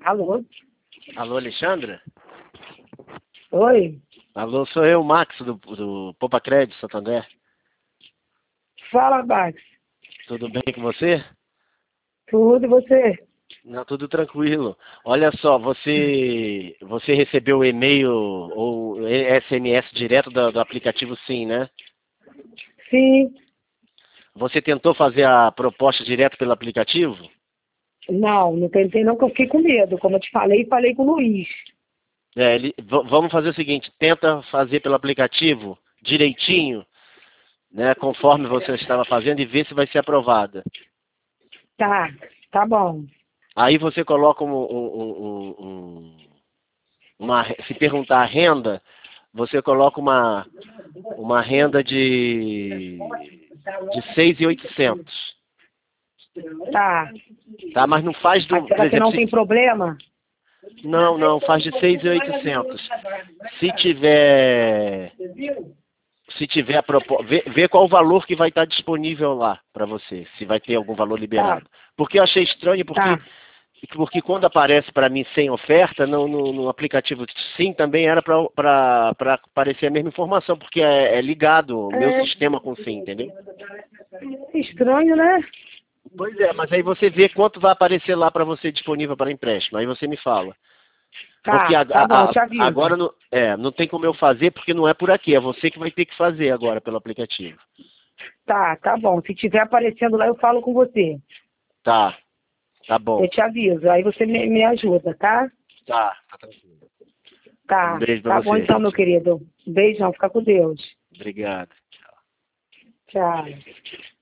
Alô? Alô, Alexandra? Oi? Alô, sou eu, Max, do Poupa Crédito, Santander. Fala, Max. Tudo bem com você? Tudo e você? Não, tudo tranquilo. Olha só, você recebeu e-mail ou SMS direto do aplicativo Sim, né? Sim. Você tentou fazer a proposta direto pelo aplicativo? Não tentei não, que eu fiquei com medo. Como eu te falei com o Luiz. Vamos fazer o seguinte, tenta fazer pelo aplicativo direitinho, né, conforme você estava fazendo e ver se vai ser aprovada. Tá bom. Aí você coloca se perguntar a renda, você coloca uma renda de 6.800. Tá. Tá? Mas não faz Mas por será que exemplo, não tem problema? não, faz de 6.800. Se tiver vê qual o valor que vai estar disponível lá para você, se vai ter algum valor Tá. liberado. Porque eu achei estranho, Tá. porque quando aparece para mim sem oferta, no aplicativo Sim também era para aparecer a mesma informação, porque é ligado o meu sistema com Sim, entendeu? Estranho, né? Pois é, mas aí você vê quanto vai aparecer lá para você disponível para empréstimo, aí você me fala. Porque Tá bom, eu te aviso. agora não tem como eu fazer, porque não é por aqui, é você que vai ter que fazer agora pelo aplicativo. Tá bom. Se tiver aparecendo lá, eu falo com você. Tá bom. Eu te aviso. Aí você me ajuda, tá? Tá tranquilo. Um beijo pra Tá bom você. então, meu querido. Um beijão. Fica com Deus. Obrigado. Tchau.